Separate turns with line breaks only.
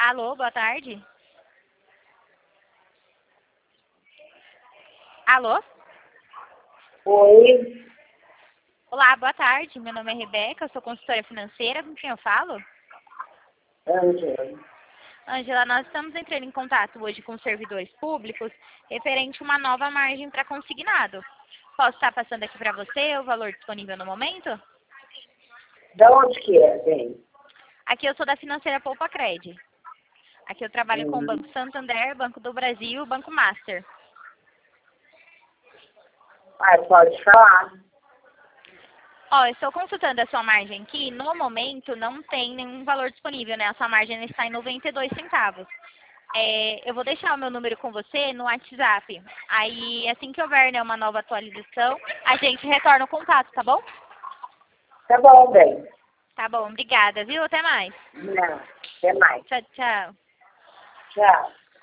Alô, boa tarde. Alô?
Oi,
Olá, boa tarde. Meu nome é Rebeca, eu sou consultora financeira. Com quem eu falo?
Ângela.
Ângela, nós estamos entrando em contato hoje com servidores públicos referente a uma nova margem para consignado. Posso estar passando aqui para você o valor disponível no momento?
Da onde que é, bem?
Aqui eu sou da financeira Poupa Cred. Aqui eu trabalho com o
Hum.
Banco Santander, Banco do Brasil e o Banco Master.
Pode falar.
Ó, eu estou consultando a sua margem aqui. No momento, não tem nenhum valor disponível, né? A sua margem está em 92 centavos. Eu vou deixar o meu número com você no WhatsApp. Aí, assim que houver, né, uma nova atualização, a gente retorna o contato, tá bom?
Tá bom, bem.
Tá bom, obrigada, viu? Até mais.
Não, até mais.
Tchau, tchau.
Tchau.